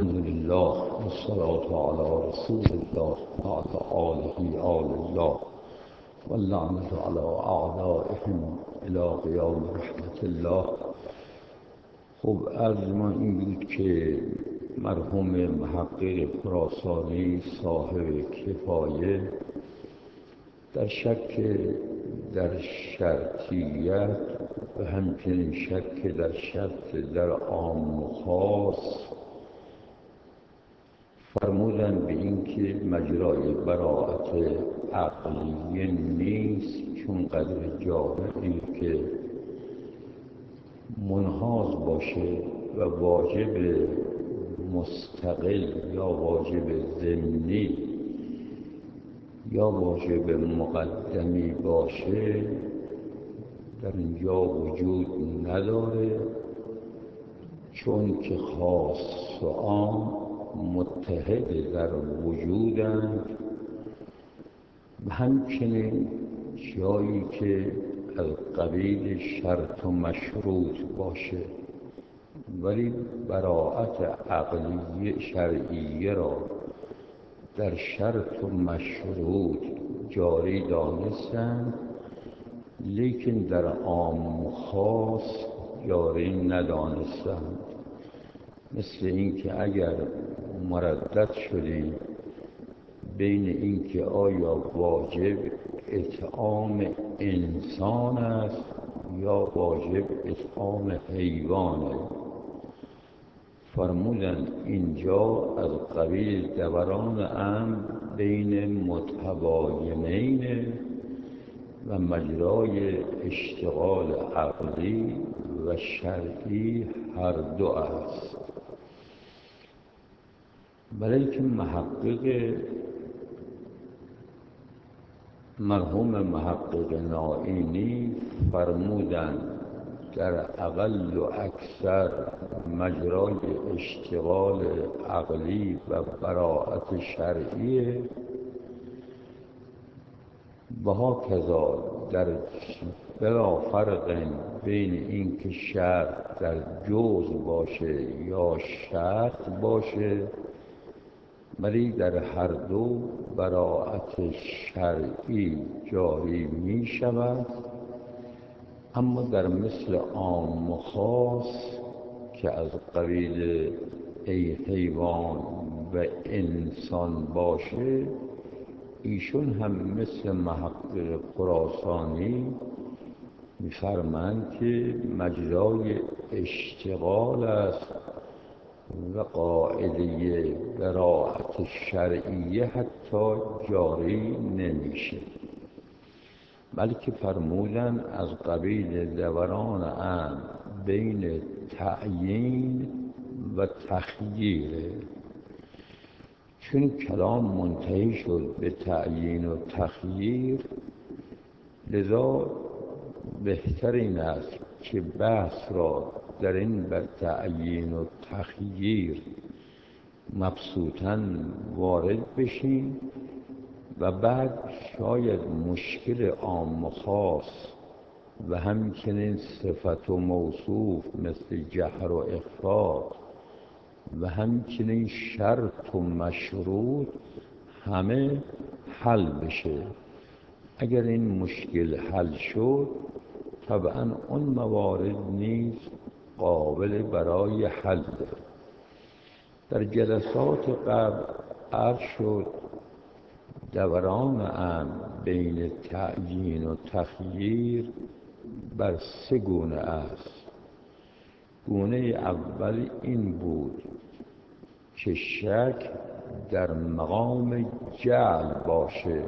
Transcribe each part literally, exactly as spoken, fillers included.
الحمدلله والصلاة على رسول الله وعلى آله آل الله واللعنة على أعدائهم إلى قیام رحمت الله. خب عرض ما این بود که مرحوم محقق خراسانی صاحب کفایه در شک در شرطیت و همچنین شک در شرط در عام و خاص فرمودن به این که مجرای براءت عقلیه نیست، چون قدر جامعی که منحاز باشه و واجب مستقل یا واجب ضمنی یا واجب مقدمی باشه در اینجا وجود نداره، چون که خاص و عام متحد در وجودند. همچنین جایی که از قبیل شرط و مشروط باشه ولی براءت عقلی شرعیه را در شرط و مشروط جاری دانستند، لیکن در عام و خاص جاری ندانستند. مثل اینکه اگر مردد شدیم بین اینکه آیا واجب اطعام انسان است یا واجب اطعام حیوانه، فرمودن اینجا از قبیل دوران امر بین متباینین و مجرای اشتغال عقلی و شرعی هر دو است. برای که محقق مرحوم محقق نائینی فرمودن در اقل و اکثر مجرای اشتغال عقلی و براءت شرعی و هاکذا در بلا فرق بین این که شرط در جزء باشه یا شرط باشه، ولی در هر دو براءت شرعی جاری می شود. اما در مثل عام و خاص که از قبیل ای حیوان و انسان باشه، ایشون هم مثل محقق خراسانی می‌فرمایند که مجرای اشتغال است و قاعده براءت شرعیه حتی جاری نمیشه، بلکه فرمودن از قبیل دوران امر بین تعیین و تخییره. چون کلام منتهی شد به تعیین و تخییر، لذا بهتر این است که بحث را در این بر تعیین و تخییر مبسوطاً وارد بشیم و بعد شاید مشکل عام و خاص و همچنین صفت و موصوف مثل جهر و اخفا و همچنین شرط و مشروط همه حل بشه. اگر این مشکل حل شد، طبعاً اون موارد نیز قابل برای حل. در جلسات قبل عرض شد دوران امر بین تعیین و تخییر بر سه گونه است. گونه اول این بود که شک در مقام جعل باشه،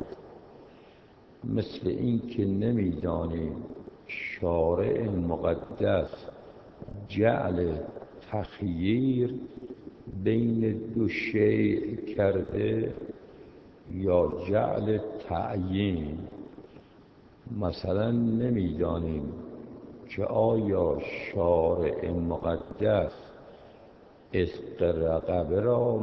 مثل این که نمیدانیم شارع مقدس جعل تخییر بین دو شیء کرده یا جعل تعیین. مثلا نمیدانیم که آیا شارع مقدس عتق رقبه را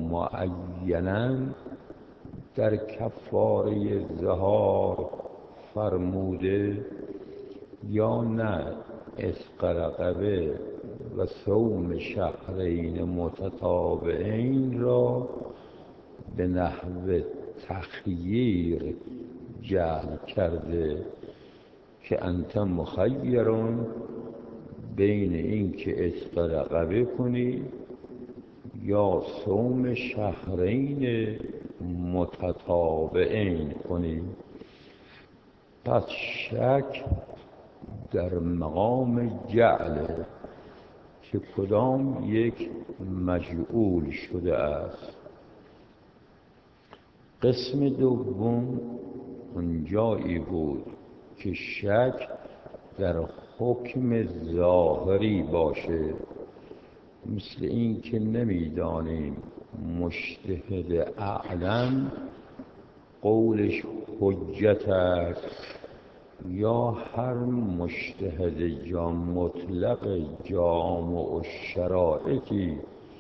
معیناً در کفاره ظهار فرموده یا نه عتق رقبه و صوم شهرین متتابعین را به نحو تخییر جعل کرده که انت مخیرون بین این که عتق رقبه کنی یا صوم شهرین متتابعین کنی. پس شک در مقام جعل که کدام یک مجعول شده است. قسم دوم اونجایی بود که شک در حکم ظاهری باشه، مثل این که نمیدانیم مجتهد اعلم قولش حجت است یا هر مجتهد جا مطلق جامع الشرائطی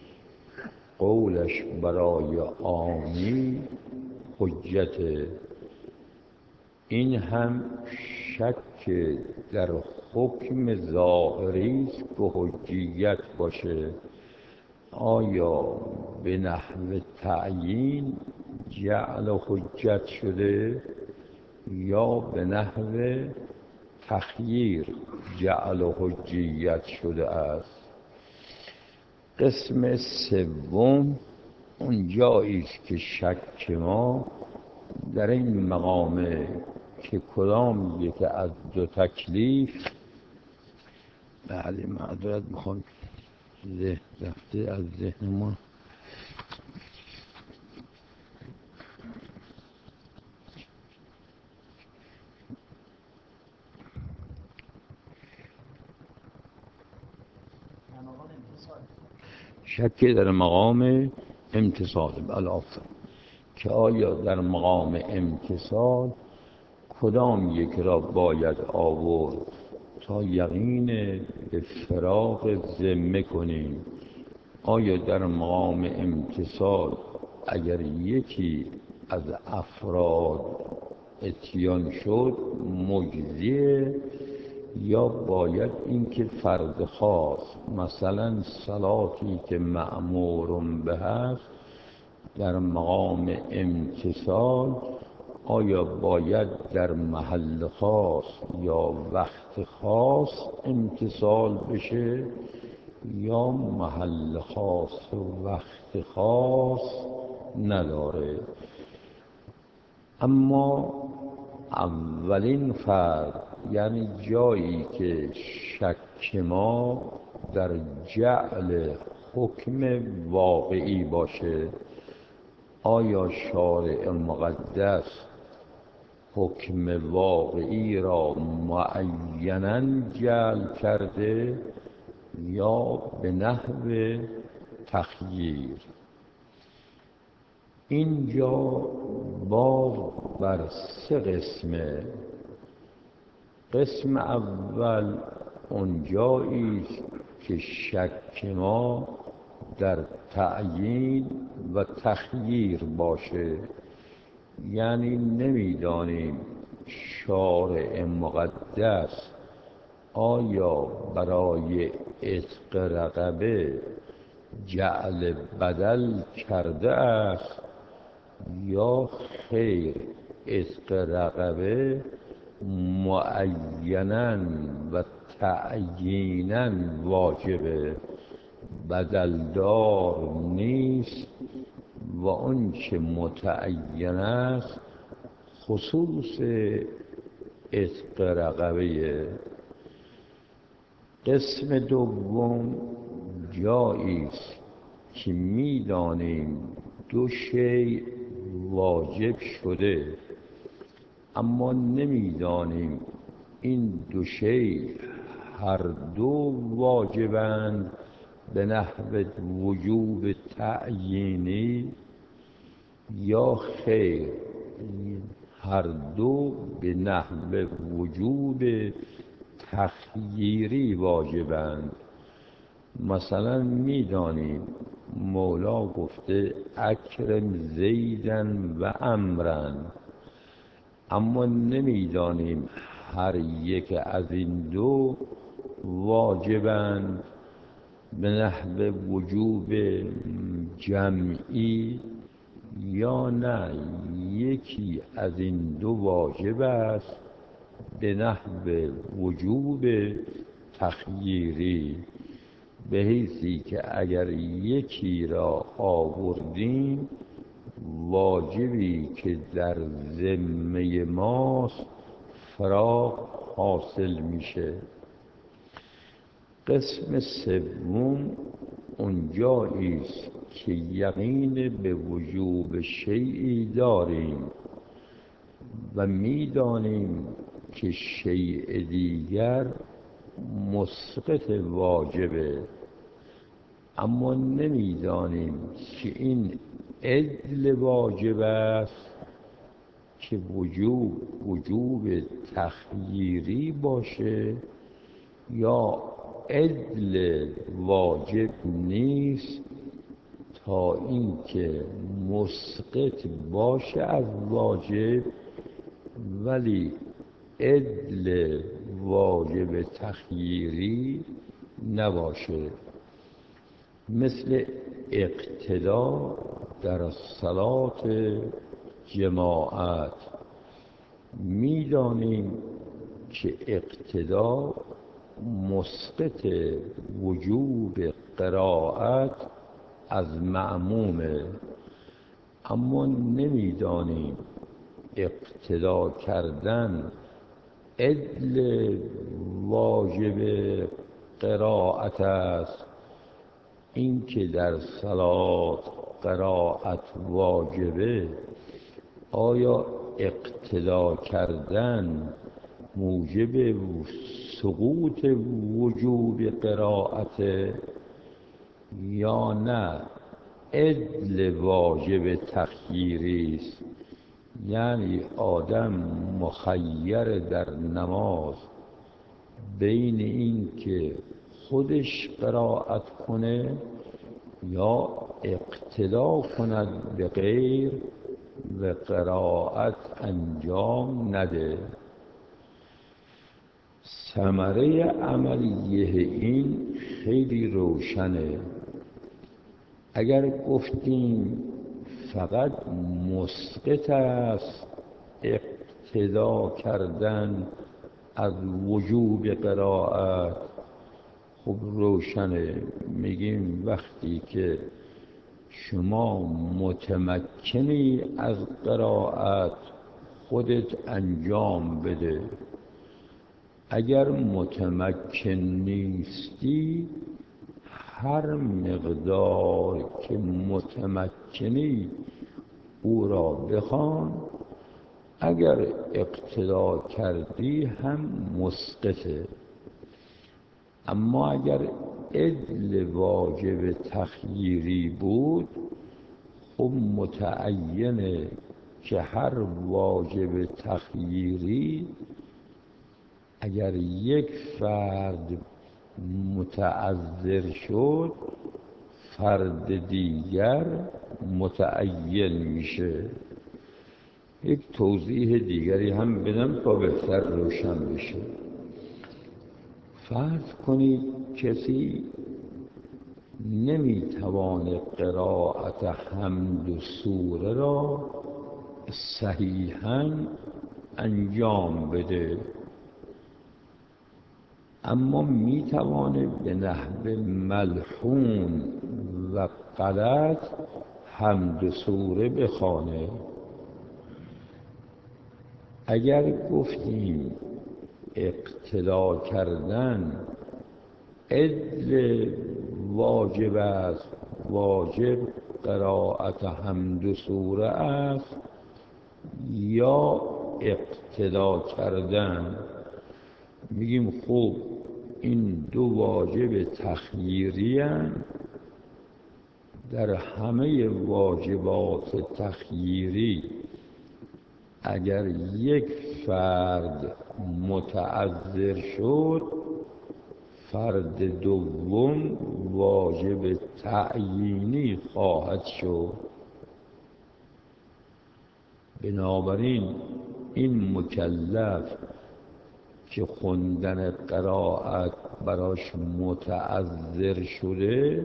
قولش برای عامی حجت. این هم شک در حکم ظاهری است که حجیت باشه. آیا به نحو تعیین جعل حجت شده یا به نحو تخییر جعل حجیت شده است؟ قسم سوم اون جایی است که شک ما در این مقامه که کدام یک از دو تکلیف، بله معذرت میخوام ذهن رفته از ذهن ما، شک در مقام امتصال بالآفر که آیا در مقام امتصال کدام یک را باید آورد تا یقین به فراغ ذمه کنیم. آیا در مقام امتصال اگر یکی از افراد اتیان شد مجزیه یا باید اینکه فرد خاص، مثلا صلاتی که مأمور به هست در مقام امتصال آیا باید در محل خاص یا وقت خاص امتصال بشه یا محل خاص و وقت خاص نداره. اما اولین فرد، یعنی جایی که شک ما در جعل حکم واقعی باشه، آیا شارع مقدس حکم واقعی را معیناً جعل کرده یا به نحو تخییر؟ اینجا باز بر سه قسمه. قسم اول اونجایی است که شک ما در تعیین و تخییر باشه، یعنی نمیدانیم شارع مقدس آیا برای عتق رقبه جعل بدل کرده است یا خیر، عتق رقبه معیناً و تعییناً واجبه، بدلدار نیست و اون چه متعین است خصوص عتق رقبه. قسم دوم جایی است که می‌دانیم دو شیء واجب شده اما نمی‌دانیم این دو شیء هر دو واجبند به نحو وجوب تعیینی یا خیر، هر دو به نحو وجوب تخییری واجبند. مثلا می‌دانیم مولا گفته اکرم زیدن و عمرا، اما نمی‌دانیم هر یک از این دو واجبند به نحو وجوب جمعی یا نه یکی از این دو واجب است به نحو وجوب تخییری، به حیثی که اگر یکی را آوردیم واجبی که در ذمه ماست فراغ حاصل میشه. قسم سوم اونجایی است که یقین به وجوب شیئی داریم و میدانیم که شیء دیگر مسقط واجبه، اما نمیدانیم که این عدل واجب است که وجوب وجوب تخییری باشه یا عدل واجب نیست، تا اینکه مسقط باشه از واجب ولی عدل واجب تخییری نباشه. مثل اقتدا در صلات جماعت، میدانیم که اقتدا مسقط وجوب قرائت از مأمومه، اما نمیدانیم اقتدا کردن عدل واجب قرائت است. این که در صلات قرائت واجبه، آیا اقتدا کردن موجب سقوط وجوب قرائت یا نه عدل واجب تخییری است؟ یعنی آدم مخیر در نماز بین این که خودش قرائت کنه یا اقتدا کند به غیر و قرائت انجام نده. ثمره عملیه این خیلی روشنه. اگر گفتیم فقط مسقط است اقتدا کردن از وجوب قرائت، خب روشنه، میگیم وقتی که شما متمکنی از قرائت خودت انجام بده. اگر متمکن نیستی هر مقدار که متمکنی او را بخوان، اگر اقتدا کردی هم مسقطه. اما اگر عدل واجب تخییری بود، خب متعینه که هر واجب تخییری اگر یک فرد متعذر شد، فرد دیگر متعین میشه. یک توضیح دیگری هم بدم تا بهتر روشن بشه. فرض کنید کسی نمیتوانه قرائت حمد و سوره را صحیحاً انجام بده، اما میتوانه به نحو ملحون و غلط حمد و سوره بخوانه. اگر گفتیم اقتدا کردن عدل واجب است، واجب قرائت حمد و سوره است، یا اقتدا کردن، میگیم خوب این دو واجب تخییری هستند. در همه واجبات تخییری اگر یک فرد متعذر شد، فرد دوم واجب تعیینی خواهد شد. بنابراین این مکلف که خوندن قرائت براش متعذر شده،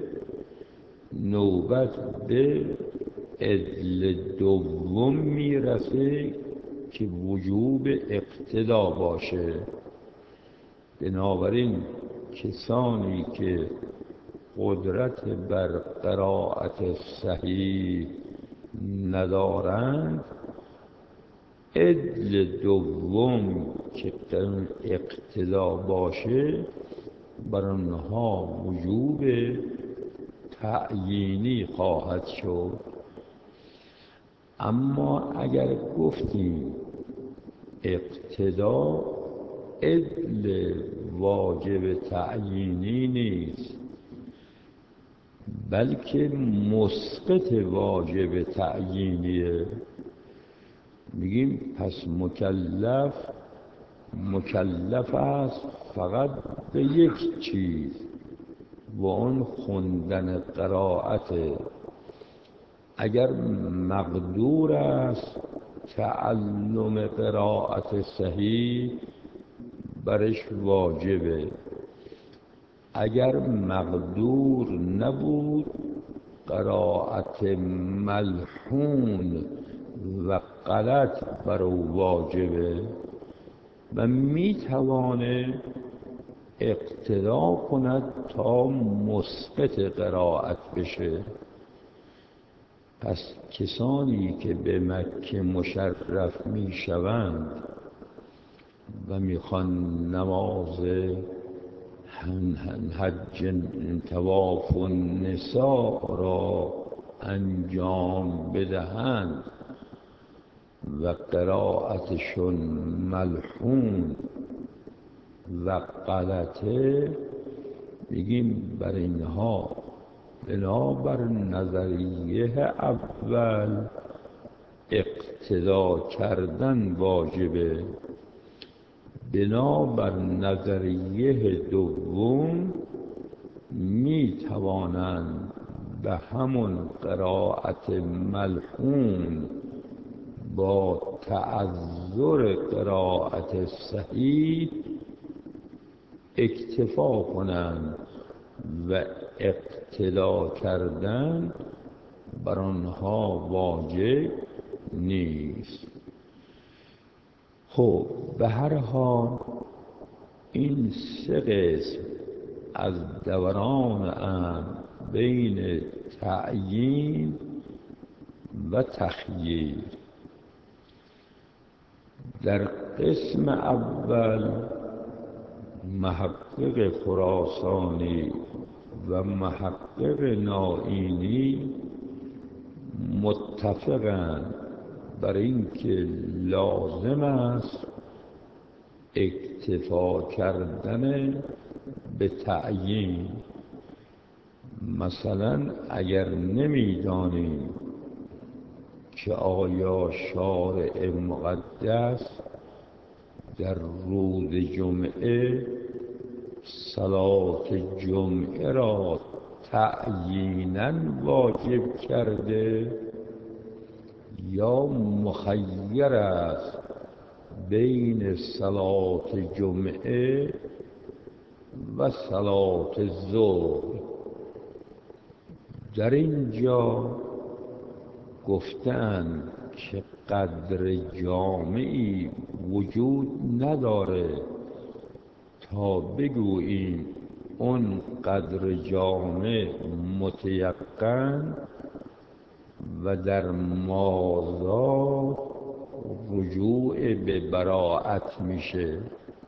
نوبت به عدل دوم میرسه که وجوب اقتدا باشه. بنابراین کسانی که قدرت بر قرائت صحیح ندارند، عدل دوم که اقتدا باشه بر آنها وجوب تعیینی خواهد شد. اما اگر گفتیم اقتدا عدل واجب تعیینی نیست، بلکه مسقط واجب تعیینیه، میگیم پس مکلف مکلف است فقط به یک چیز و اون خوندن قرائت. اگر مقدور است تعلم قرائت صحیح برش واجبه، اگر مقدور نبود قرائت ملحون و غلط بر او واجبه و میتوانه اقتدا کند تا مسقط قرائت بشه. پس کسانی که به مکه مشرف میشوند و میخوان نماز حج طواف النساء را انجام بدهند و قرائتشون ملحون و غلطه، میگیم بر اینها بنابر نظریه اول اقتدا کردن واجبه، بنابر نظریه دوم می توانند به همون قرائت ملحون با تعذر قرائت صحیح اکتفا کنند و اقتدا کردن بر آنها واجب نیست. خب به هر حال این سه قسم از دوران امر بین تعیین و تخییر. در قسم اول محقق خراسانی و محقق نائینی متفقند بر اینکه لازم است اکتفا کردن به تعیین. مثلا اگر نمیدانیم که آیا شارع مقدس در روز جمعه صلات جمعه را تعییناً واجب کرده یا مخیر است بین صلات جمعه و صلات ظهر، در اینجا گفتند که قدر جامعی وجود نداره تا بگوییم اون قدر جامع متیقن و در مازاد رجوع به براءت میشه.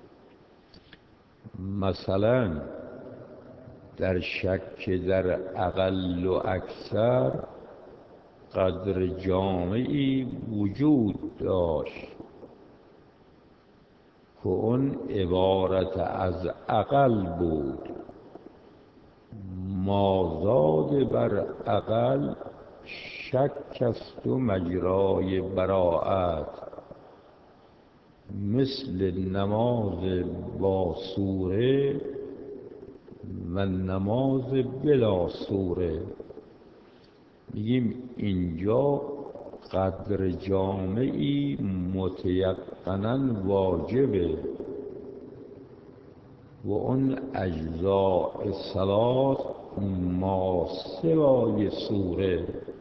مثلا در شک در اقل و اکثر قدر جامعی وجود داشت که اون عبارت از اقل بود، مازاد بر اقل شک است و مجرای براءت، مثل نماز با سوره و نماز بلا سوره. میگیم اینجا قدر جامعی متیقناً واجبه و اون اجزاء صلات ما سوای سوره،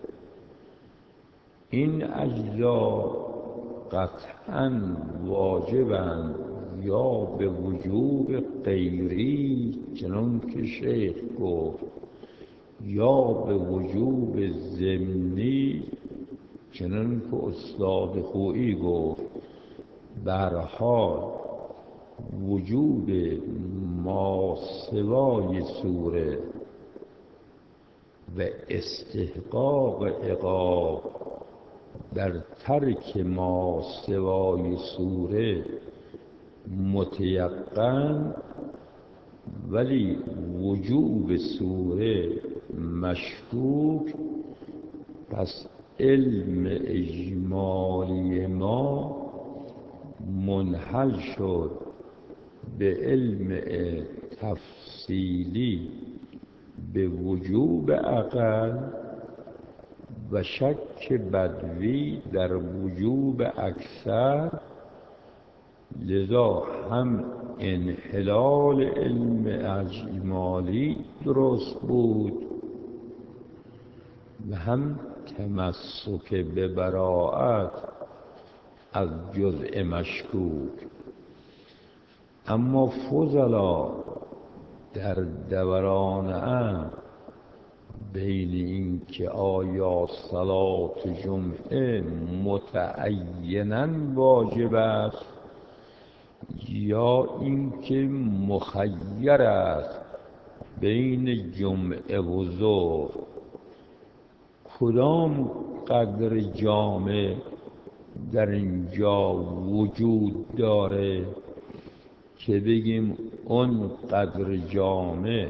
این اجزا قطعاً واجبند یا به وجوب غیری چنان که شیخ گفت، یا به وجوب ضمنی چنان که استاد خویی گفت. به هر حال وجوب ما سوای سوره و استحقاق عقاب در ترک ما سوای سوره متیقن، ولی وجوب سوره مشکوک. پس علم اجمالی ما منحل شد به علم تفصیلی به وجوب اقل و شک بدوی در وجوب اکثر. لذا هم انحلال علم اجمالی درست بود و هم تمسک به براءت از جزء مشکوک. اما فضلا در دوران امر بین این که آیا صلات جمعه متعیناً واجب است یا اینکه مخیر است بین جمعه و ظهر، کدام قدر جامع در اینجا وجود داره که بگیم اون قدر جامع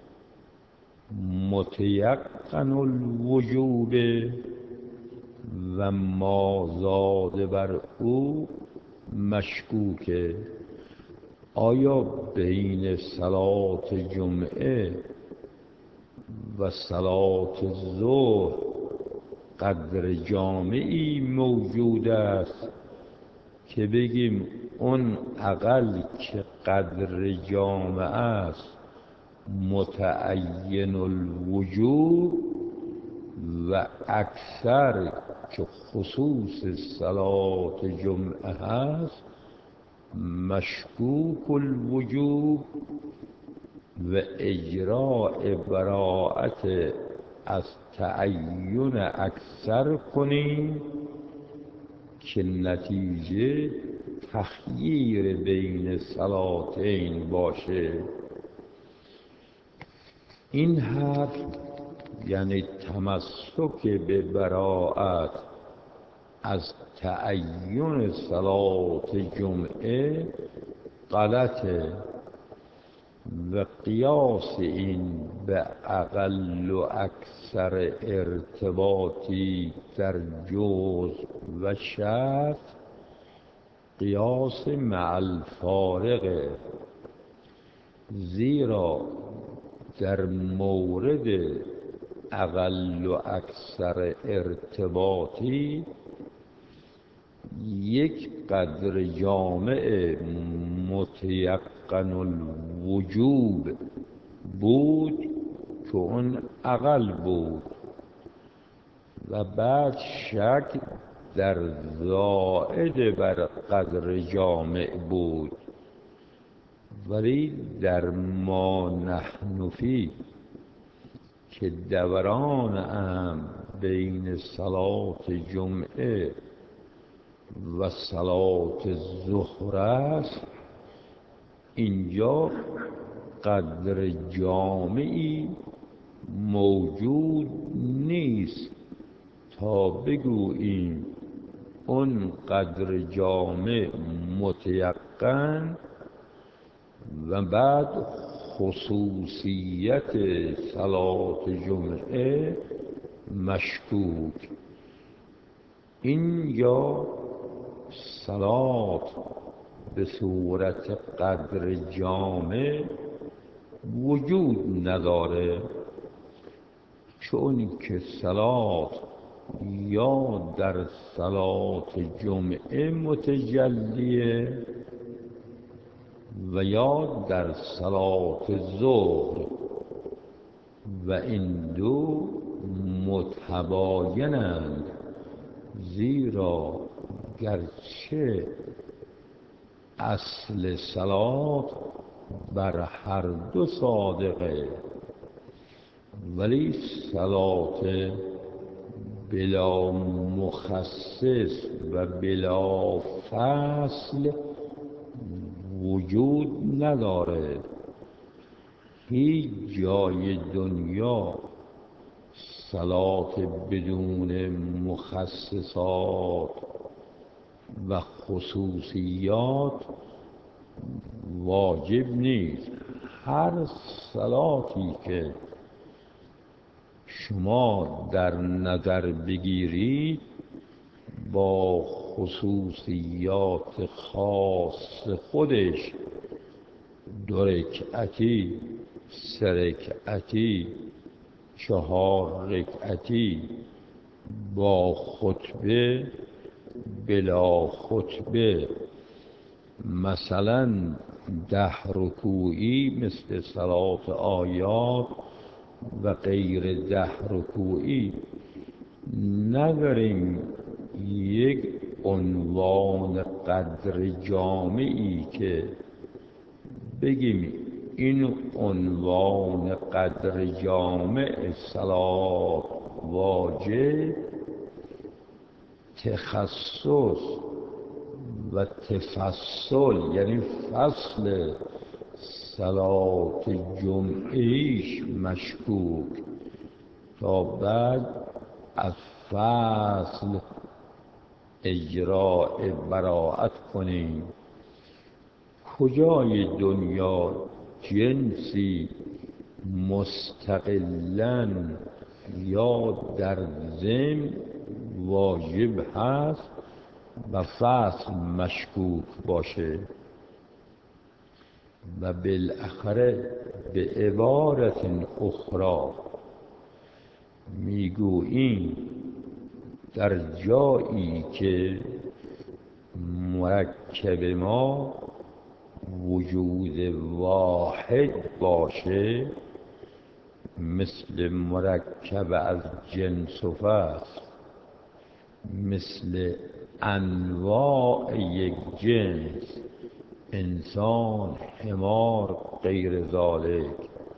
متیقن الوجوب و ما زاد بر او مشکوکه؟ آیا بین صلات جمعه و صلات ظهر قدر جامعی موجود است که بگیم اون اقل که قدر جامع است متعین الوجوب و اکثر که خصوص صلات جمعه هست مشکوک الوجوب و اجراء براءت از تعین اکثر کنیم که نتیجه تخییر بین صلاتین باشه؟ این حرف یعنی تمسک به براءت از تعین صلات جمعه غلطه و قیاس این به اقل و اکثر ارتباطی در جزء و شرط قیاس مع الفارقه، زیرا در مورد اقل و اکثر ارتباطی یک قدر جامع متیقن الوجوب بود که اون اقل بود و بعد شک در زائد بر قدر جامع بود. ولی در ما نحن فی که دوران امر بین صلات جمعه و صلات ظهر است، اینجا قدر جامعی موجود نیست تا بگوییم اون قدر جامع متیقن و بعد خصوصیت صلات جمعه مشکوک. اینجا صلات به صورت قدر جامع وجود نداره، چون که صلات یا در صلات جمعه متجلیه و یا در صلات ظهر و این دو متباینند، زیرا گرچه اصل صلات بر هر دو صادقه، ولی صلات بلا مخصص و بلا فصل وجود نداره. هیچ جای دنیا صلات بدون مخصصات و خصوصیات واجب نیست. هر صلاتی که شما در نظر بگیرید با خصوصیات خاص خودش، دو رکعتی، سه رکعتی، چهار رکعتی، با خطبه، بلا خطبه، مثلا ده رکوعی مثل صلات آیات و غیر ده رکوعی، نداریم یک عنوان قدر جامعی که بگیم این عنوان قدر جامع صلات واجب، تخصص و تفصل یعنی فصل صلات جمعیش مشکوک، تا بعد از فصل اجراء براءت کنیم. کجای دنیا جنسی مستقلاً یا در ضمن واجب هست و فصل مشکوک باشه؟ و بالاخره به عبارت اخرى میگوییم در جایی که مرکب ما وجود واحد باشه، مثل مرکب از جنس و فصل، مثل انواع یک جنس، انسان، حمار، غیر ذالک.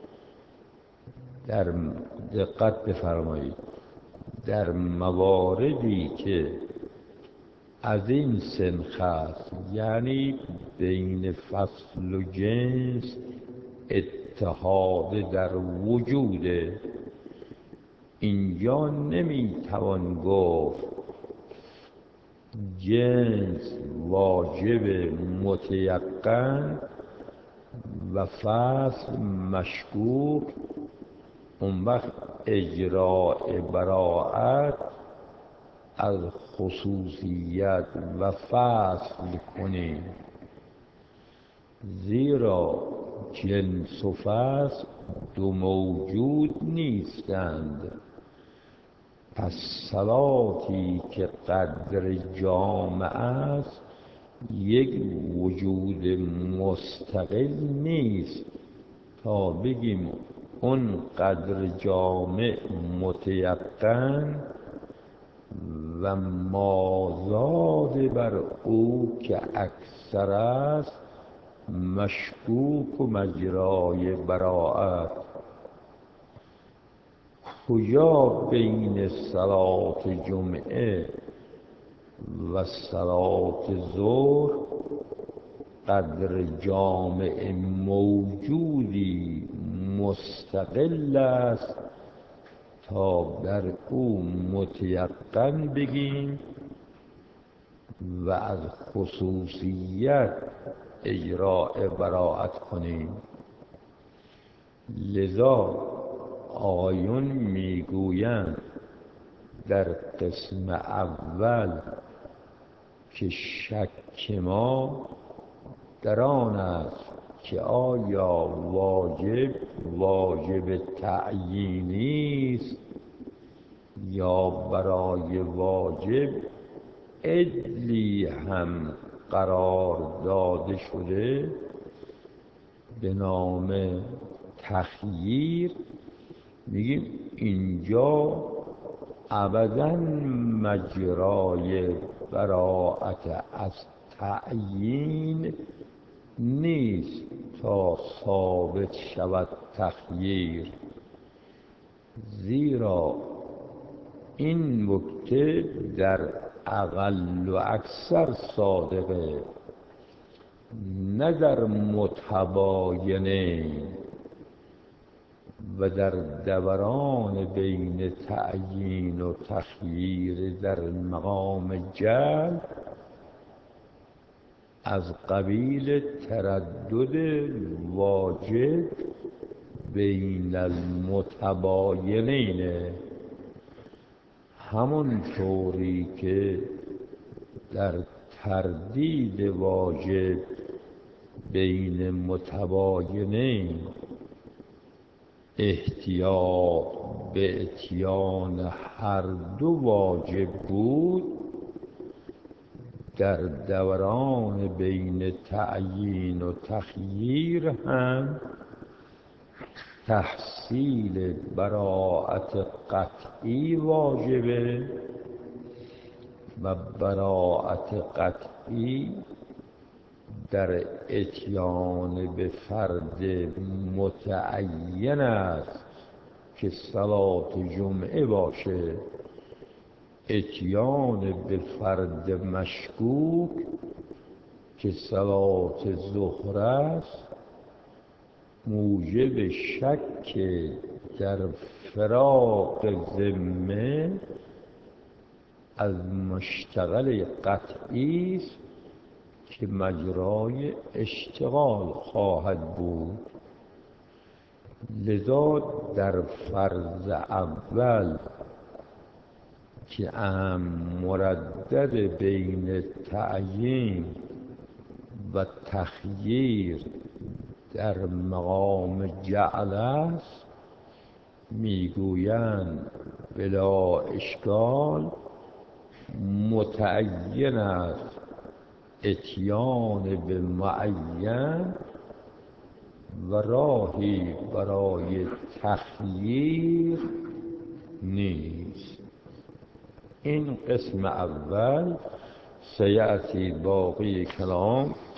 در دقت بفرمایید، در مواردی که از این سنخ است، یعنی بین فصل و جنس اتحاد در وجوده، اینجا نمیتوان گفت جنس واجب متیقن و فصل مشکوک، اون وقت اجراء براءت از خصوصیت و فصل کنیم، زیرا جنس و فصل دو موجود نیستند. پس صلاتی که قدر جامع است یک وجود مستقل نیست تا بگیم اون قدر جامع متیقن و مازاد بر او که اکثر است مشکوک و مجرای براءت. کجا بین صلات جمعه و صلات ظهر قدر جامع موجودی مستقل است تا در او متیقن بگیم و از خصوصیت اجراء براءت کنیم؟ لذا آقایون میگویند در قسم اول که شک ما در آن است که آیا واجب واجب تعیینی است یا برای واجب عدلی هم قرار داده شده به نام تخییر، میگیم اینجا ابدا مجرای براءت از تعیین نیست تا ثابت شود تخییر، زیرا این نکته در اقل و اکثر صادقه، نه در متباینین و در دوران بین تعیین و تخییر در مقام جعل از قبیل تردد واجد بین المتباینین، همون طوری که در تردید واجد بین متباینین احتیاط به اتیان هر دو واجب بود، در دوران بین تعیین و تخییر هم تحصیل براءت قطعی واجبه و براءت قطعی در اتیان به فرد متعین است که صلات جمعه باشه، اتیان به فرد مشکوک که صلات ظهر است موجب شک در فراق ذمه از مشتغل قطعی است که مجرای اشتغال خواهد بود. لذا در فرض اول که ام مردد بین تعیین و تخییر در مقام جعل است، میگویند بلا اشکال متعین است اتیان به معین و راهی برای تخییر نیست. این قسم اول. سیأتی باقی کلام